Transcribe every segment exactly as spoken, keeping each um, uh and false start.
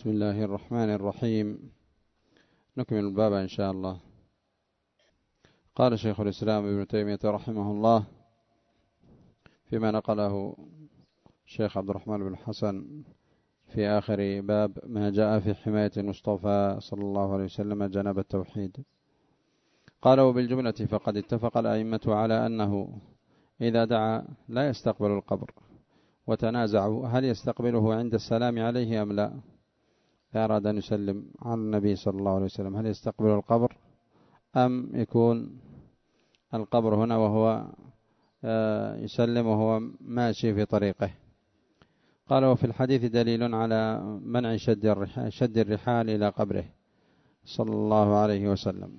بسم الله الرحمن الرحيم. نكمل الباب إن شاء الله. قال شيخ الإسلام ابن تيمية رحمه الله فيما نقله الشيخ عبد الرحمن بن حسن في آخر باب ما جاء في حماية المصطفى صلى الله عليه وسلم جناب التوحيد. قال وبالجملة فقد اتفق الأئمة على أنه إذا دعا لا يستقبل القبر، وتنازعوا هل يستقبله عند السلام عليه أم لا. أراد أن يسلم على النبي صلى الله عليه وسلم هل يستقبل القبر أم يكون القبر هنا وهو يسلم وهو ماشي في طريقه. قال وفي الحديث دليل على منع شد الرحال إلى قبره صلى الله عليه وسلم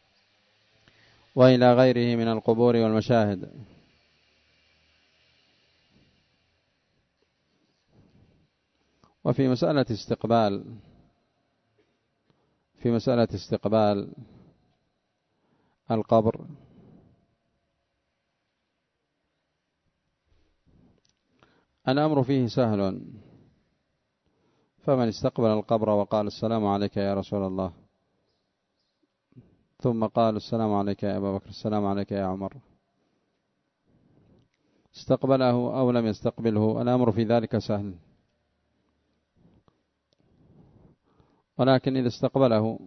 وإلى غيره من القبور والمشاهد. وفي مسألة استقبال في مسألة استقبال القبر الأمر فيه سهل، فمن استقبل القبر وقال السلام عليك يا رسول الله، ثم قال السلام عليك يا أبا بكر، السلام عليك يا عمر، استقبله أو لم يستقبله الأمر في ذلك سهل. ولكن إذا استقبله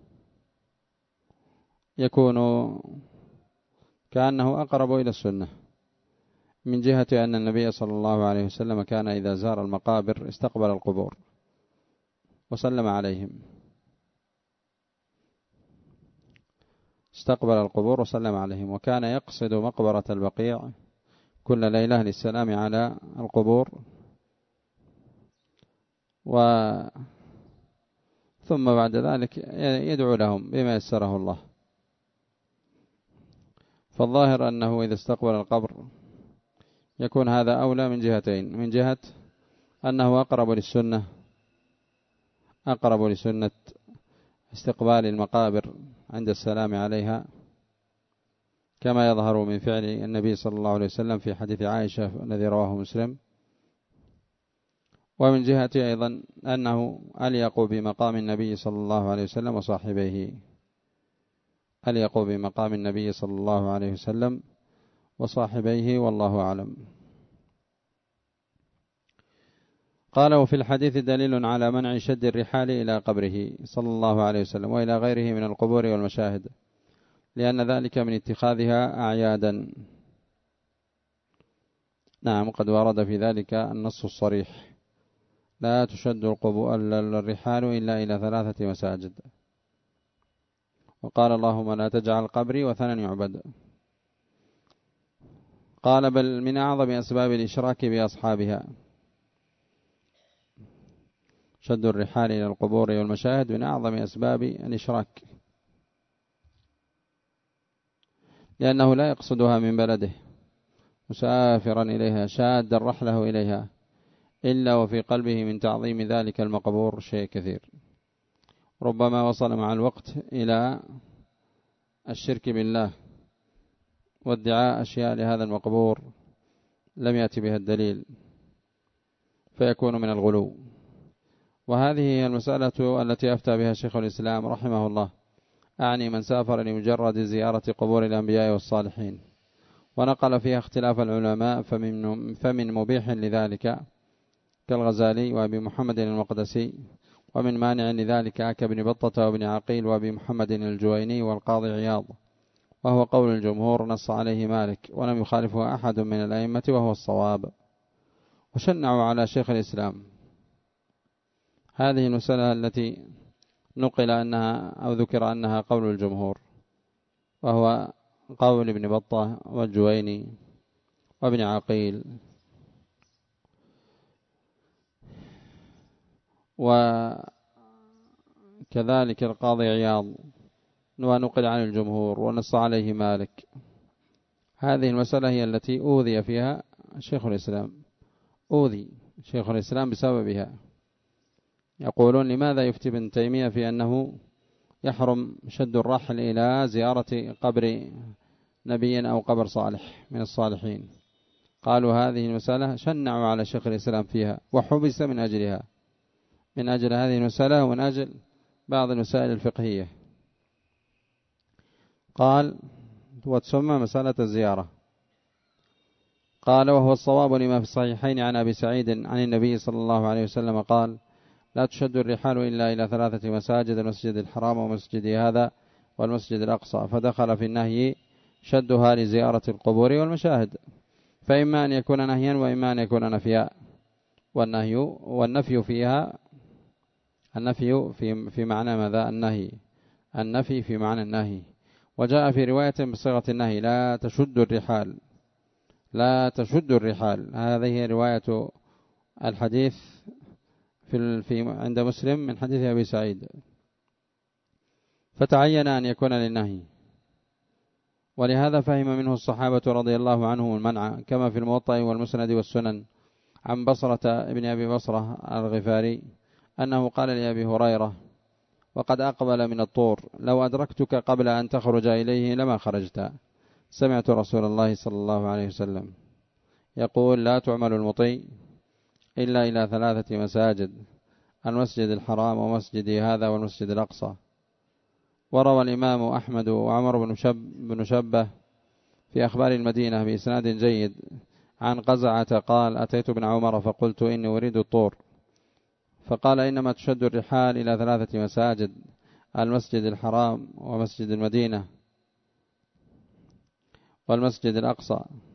يكون كأنه أقرب إلى السنة، من جهة أن النبي صلى الله عليه وسلم كان إذا زار المقابر استقبل القبور وسلم عليهم، استقبل القبور وسلم عليهم، وكان يقصد مقبرة البقيع كل ليلة للسلام على القبور، و ثم بعد ذلك يدعو لهم بما يسره الله. فالظاهر أنه إذا استقبل القبر يكون هذا أولى من جهتين، من جهة أنه أقرب للسنة أقرب لسنة استقبال المقابر عند السلام عليها، كما يظهر من فعل النبي صلى الله عليه وسلم في حديث عائشة الذي رواه مسلم. ومن جهة أيضا أنه أليق بمقام النبي صلى الله عليه وسلم وصاحبيه أليق بمقام النبي صلى الله عليه وسلم وصاحبيه والله أعلم. قال وفي الحديث دليل على منع شد الرحال إلى قبره صلى الله عليه وسلم وإلى غيره من القبور والمشاهد، لأن ذلك من اتخاذها أعيادا. نعم، قد ورد في ذلك النص الصريح لا تشد الرحال إلا إلى ثلاثة مساجد، وقال اللهم لا تجعل قبري وثنا يعبد. قال بل من أعظم أسباب الإشراك بأصحابها، شد الرحال إلى القبور والمشاهد من أعظم أسباب الإشراك، لأنه لا يقصدها من بلده مسافرا إليها شاد رحله إليها إلا وفي قلبه من تعظيم ذلك المقبور شيء كثير، ربما وصل مع الوقت إلى الشرك بالله وادعاء أشياء لهذا المقبور لم يأتي بها الدليل، فيكون من الغلو. وهذه هي المسألة التي أفتى بها شيخ الإسلام رحمه الله، أعني من سافر لمجرد زيارة قبور الأنبياء والصالحين، ونقل فيها اختلاف العلماء، فمن, فمن مبيح لذلك كالغزالي وابي محمد المقدسي، ومن مانع لذلك كابن بطة وابن عقيل وابي محمد الجويني والقاضي عياض، وهو قول الجمهور نص عليه مالك ولم يخالفه أحد من الأئمة وهو الصواب. وشنعوا على شيخ الإسلام هذه المسألة التي نقل أنها أو ذكر أنها قول الجمهور، وهو قول ابن بطة والجويني وابن عقيل، وكذلك القاضي عياض، ونقل عن الجمهور ونص عليه مالك. هذه المسألة هي التي أوذي فيها شيخ الإسلام، أوذي شيخ الإسلام بسببها. يقولون لماذا يفتي ابن تيمية في أنه يحرم شد الرحل إلى زيارة قبر نبي أو قبر صالح من الصالحين؟ قالوا هذه المسألة شنعوا على شيخ الإسلام فيها وحبس من أجلها، من أجل هذه المسألة ومن أجل بعض المسائل الفقهية. قال وتسمى مسألة الزيارة. قال وهو الصواب لما في الصحيحين عن أبي سعيد عن النبي صلى الله عليه وسلم قال لا تشد الرحال إلا إلى ثلاثة مساجد: المسجد الحرام ومسجد هذا والمسجد الأقصى. فدخل في النهي شدها لزيارة القبور والمشاهد، فإما أن يكون نهيا وإما أن يكون نفيا. والنهي والنفي فيها النفي في في معنى ماذا؟ النهي النفي في معنى النهي. وجاء في رواية بصيغة النهي لا تشد الرحال لا تشد الرحال. هذه رواية الحديث في في عند مسلم من حديث أبي سعيد، فتعين أن يكون للنهي، ولهذا فهم منه الصحابة رضي الله عنهم المنع، كما في الموطأ والمسند والسنن عن بصرة ابن أبي بصرة الغفاري أنه قال لأبي هريرة وقد أقبل من الطور: لو أدركتك قبل أن تخرج إليه لما خرجت. سمعت رسول الله صلى الله عليه وسلم يقول لا تعمل المطي إلا إلى ثلاثة مساجد: المسجد الحرام ومسجد هذا والمسجد الأقصى. وروى الإمام أحمد وعمر بن, شب بن شبه في أخبار المدينة بإسناد جيد عن قزعة قال أتيت ابن عمر فقلت إني أريد الطور، فقال إنما تشد الرحال إلى ثلاثة مساجد: المسجد الحرام ومسجد المدينة والمسجد الأقصى،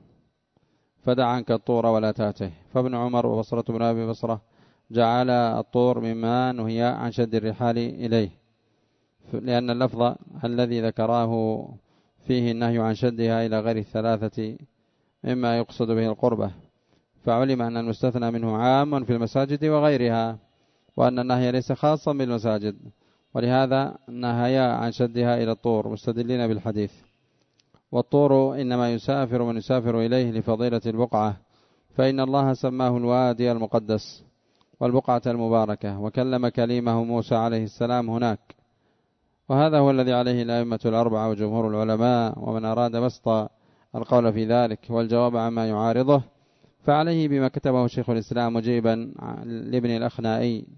فدع عنك الطور ولا تاته. فابن عمر وبصرة بن أبي بصرة جعل الطور مما نهي عن شد الرحال إليه، لأن اللفظ الذي ذكراه فيه النهي عن شدها إلى غير الثلاثة مما يقصد به القربة، فعلم أن المستثنى منه عام في المساجد وغيرها، وأن النهي ليس خاصا بالمساجد، ولهذا نهيا عن شدها إلى الطور مستدلين بالحديث. والطور إنما يسافر من يسافر إليه لفضيلة البقعة، فإن الله سماه الوادي المقدس والبقعة المباركة، وكلم كليمه موسى عليه السلام هناك. وهذا هو الذي عليه الأئمة الأربعة وجمهور العلماء، ومن أراد بسط القول في ذلك والجواب عما يعارضه فعليه بما كتبه شيخ الإسلام مجيبا لابن الأخنائي.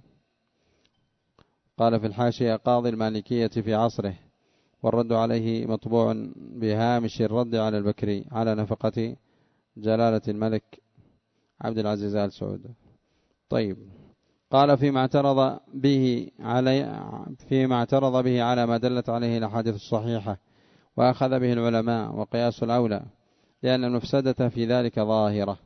قال في الحاشية قاضي المالكية في عصره، والرد عليه مطبوع بهامش الرد على البكري على نفقة جلالة الملك عبد العزيز آل سعود. طيب، قال فيما اعترض به علي فيما اعترض به على ما دلت عليه الأحاديث الصحيحة وأخذ به العلماء، وقياس الأولى لأن المفسدة في ذلك ظاهرة.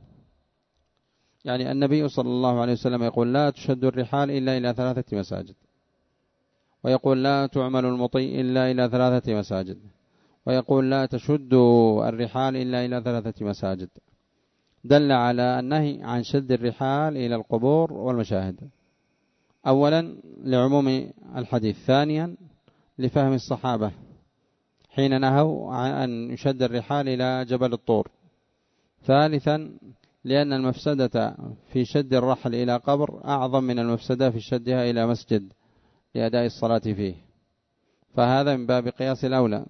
يعني النبي صلى الله عليه وسلم يقول لا تشد الرحال إلا إلى ثلاثة مساجد، ويقول لا تعمل المطي إلا إلى ثلاثة مساجد، ويقول لا تشد الرحال إلا إلى ثلاثة مساجد، دل على النهي عن شد الرحال إلى القبور والمشاهد، أولا لعموم الحديث، ثانيا لفهم الصحابة حين نهوا عن يشد الرحال إلى جبل الطور، ثالثا لأن المفسدة في شد الرحل إلى قبر أعظم من المفسدة في شدها إلى مسجد لأداء الصلاة فيه، فهذا من باب قياس الأولى.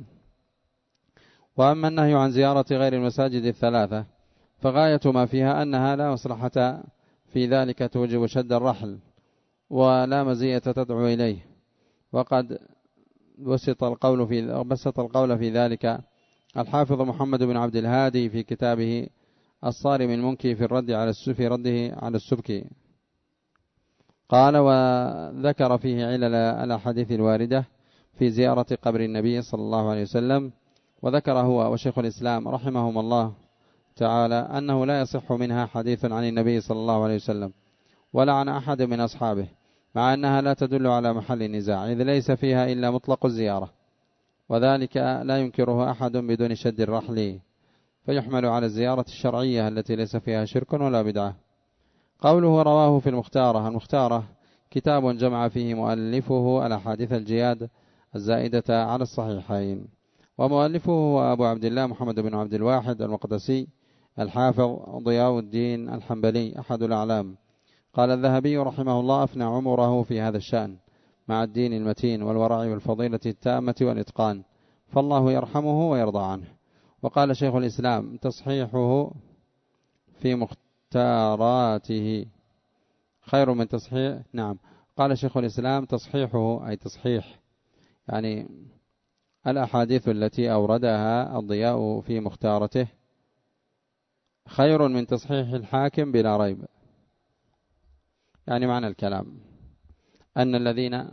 وأما النهي عن زيارة غير المساجد الثلاثة فغاية ما فيها أنها لا مصلحة في ذلك توجب شد الرحل ولا مزية تدعو إليه، وقد بسط القول في بسط القول في ذلك الحافظ محمد بن عبد الهادي في كتابه الصارم المنكي في الرد على السفي رده على السبكي. قال وذكر فيه علل الأحاديث الواردة في زيارة قبر النبي صلى الله عليه وسلم، وذكر هو وشيخ الإسلام رحمهم الله تعالى أنه لا يصح منها حديث عن النبي صلى الله عليه وسلم ولا عن أحد من أصحابه، مع أنها لا تدل على محل النزاع إذ ليس فيها إلا مطلق الزيارة، وذلك لا ينكره أحد بدون شد الرحل، فيحمل على الزيارة الشرعية التي ليس فيها شرك ولا بدعة. قوله رواه في المختارة، المختارة كتاب جمع فيه مؤلفه الأحاديث الجياد الزائدة على الصحيحين، ومؤلفه هو أبو عبد الله محمد بن عبد الواحد المقدسي الحافظ ضياء الدين الحنبلي أحد الأعلام. قال الذهبي رحمه الله أفنى عمره في هذا الشأن مع الدين المتين والورع والفضيلة التامة والإتقان، فالله يرحمه ويرضى عنه. وقال شيخ الإسلام تصحيحه في مختاراته خير من تصحيح نعم قال شيخ الإسلام تصحيحه أي تصحيح يعني الأحاديث التي أوردها الضياء في مختارته خير من تصحيح الحاكم بلا ريب. يعني معنى الكلام أن الذين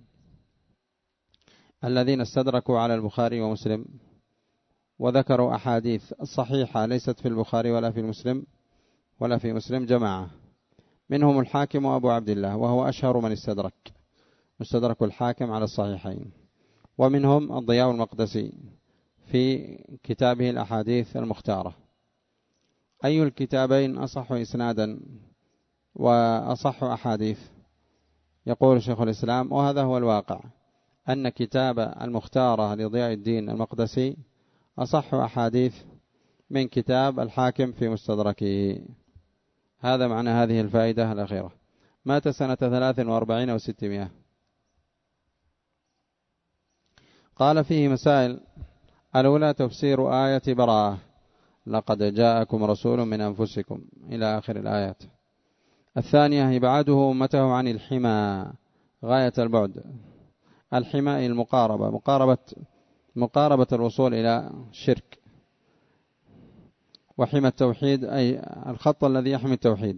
الذين استدركوا على البخاري ومسلم وذكروا أحاديث صحيحة ليست في البخاري ولا في مسلم ولا في مسلم جماعة، منهم الحاكم وأبو عبد الله وهو أشهر من استدرك، مستدرك الحاكم على الصحيحين، ومنهم الضياء المقدسي في كتابه الأحاديث المختارة. أي الكتابين أصح إسنادا وأصح أحاديث؟ يقول شيخ الإسلام وهذا هو الواقع، أن كتاب المختارة لضياء الدين المقدسي أصح أحاديث من كتاب الحاكم في مستدركه. هذا معنى هذه الفائدة الأخيرة. مات سنة ثلاث وأربعين وستمائة. قال فيه مسائل: الأولى تفسير آية براءة لقد جاءكم رسول من أنفسكم إلى آخر الآيات. الثانية إبعاده أمته عن الحمى غاية البعد. الحمى المقاربة، مقاربة مقاربة الوصول إلى الشرك. وحمى التوحيد أي الخط الذي يحمي التوحيد.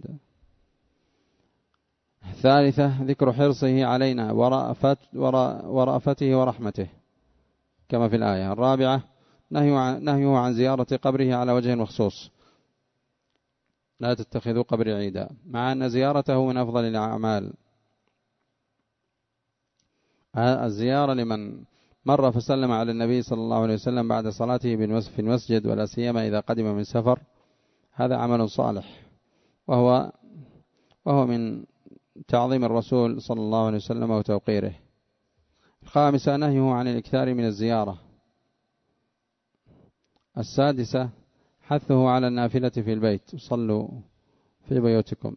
الثالثة ذكر حرصه علينا ورأفت ورأفته ورحمته كما في الآية. الرابعة نهيه عن زيارة قبره على وجه مخصوص، لا تتخذوا قبر عيدا، مع أن زيارته من أفضل الأعمال. الزيارة لمن مر فسلم على النبي صلى الله عليه وسلم بعد صلاته في المسجد، ولا سيما إذا قدم من سفر، هذا عمل صالح، وهو وهو من تعظيم الرسول صلى الله عليه وسلم وتوقيره. الخامسة نهيه عن الإكثار من الزيارة. السادسة حثه على النافلة في البيت، صلوا في بيوتكم،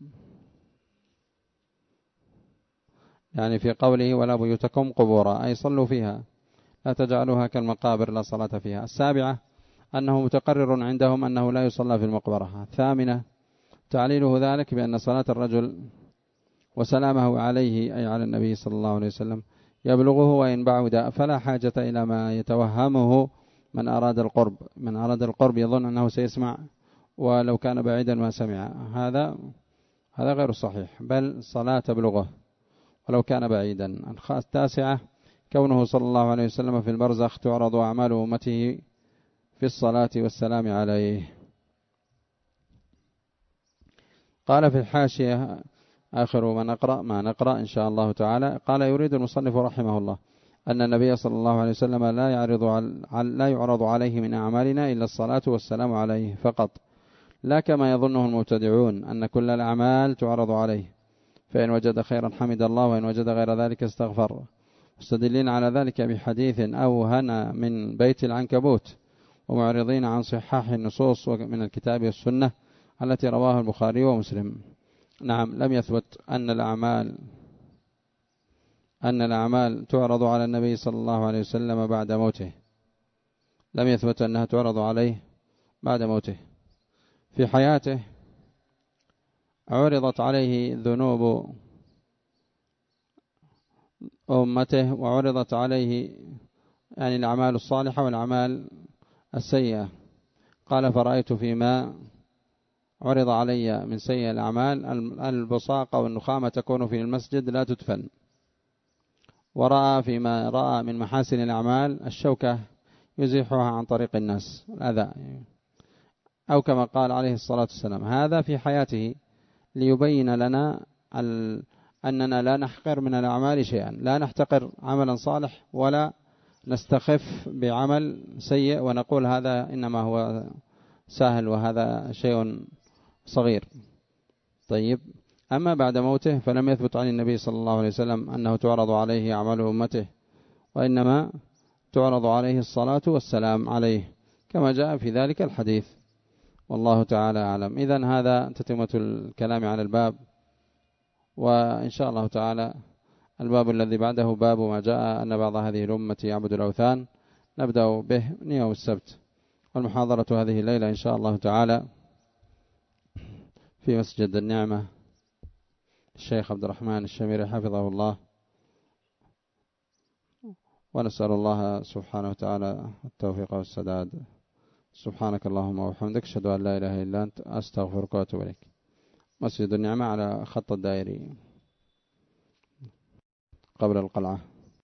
يعني في قوله ولا بيوتكم قبورا، أي صلوا فيها لا تجعلوها كالمقابر لا صلاة فيها. السابعة أنه متقرر عندهم أنه لا يصلى في المقبرة. الثامنة تعليله ذلك بأن صلاة الرجل وسلامه عليه أي على النبي صلى الله عليه وسلم يبلغه وإن بعد، فلا حاجة إلى ما يتوهمه من أراد القرب. من أراد القرب يظن أنه سيسمع ولو كان بعيدا ما سمع، هذا هذا غير صحيح، بل الصلاة تبلغه ولو كان بعيدا. التاسعة كونه صلى الله عليه وسلم في البرزخ تعرض أعمال أمته في الصلاة والسلام عليه. قال في الحاشية آخر ما نقرأ ما نقرأ إن شاء الله تعالى. قال يريد المصنف رحمه الله أن النبي صلى الله عليه وسلم لا يعرض لا يعرض عليه من أعمالنا إلا الصلاة والسلام عليه فقط، لا كما يظنه المبتدعون أن كل الأعمال تعرض عليه، فإن وجد خيرا حمد الله وإن وجد غير ذلك استغفر. مستدلين على ذلك بحديث أوهن من بيت العنكبوت، ومعرضين عن صحاح النصوص من الكتاب والسنة التي رواه البخاري ومسلم. نعم، لم يثبت أن الأعمال أن الأعمال تعرض على النبي صلى الله عليه وسلم بعد موته، لم يثبت أنها تعرض عليه بعد موته. في حياته عرضت عليه ذنوب أمته، وعرضت عليه يعني الأعمال الصالحة والأعمال السيئة. قال فرأيت فيما عرض علي من سيئة الأعمال البصاقة والنخامة تكون في المسجد لا تدفن، ورأى فيما رأى من محاسن الأعمال الشوكة يزيحها عن طريق الناس الأذى، أو كما قال عليه الصلاة والسلام. هذا في حياته ليبين لنا أننا لا نحقر من الأعمال شيئا، لا نحتقر عملا صالح ولا نستخف بعمل سيء ونقول هذا إنما هو سهل وهذا شيء صغير. طيب، أما بعد موته فلم يثبت عن النبي صلى الله عليه وسلم أنه تعرض عليه أعمال أمته، وإنما تعرض عليه الصلاة والسلام عليه كما جاء في ذلك الحديث، والله تعالى أعلم. إذن هذا تتمة الكلام على الباب، وإن شاء الله تعالى الباب الذي بعده باب ما جاء أن بعض هذه الأمة يعبد الأوثان، نبدأ به من يوم السبت، والمحاضرة هذه الليلة إن شاء الله تعالى في مسجد النعمة الشيخ عبد الرحمن الشميري حفظه الله، ونسأل الله سبحانه وتعالى التوفيق والسداد. سبحانك اللهم وبحمدك، أشهد أن لا إله إلا أنت، أستغفرك وأتوب إليك. مسجد النعمة على خط الدائري قبل القلعة.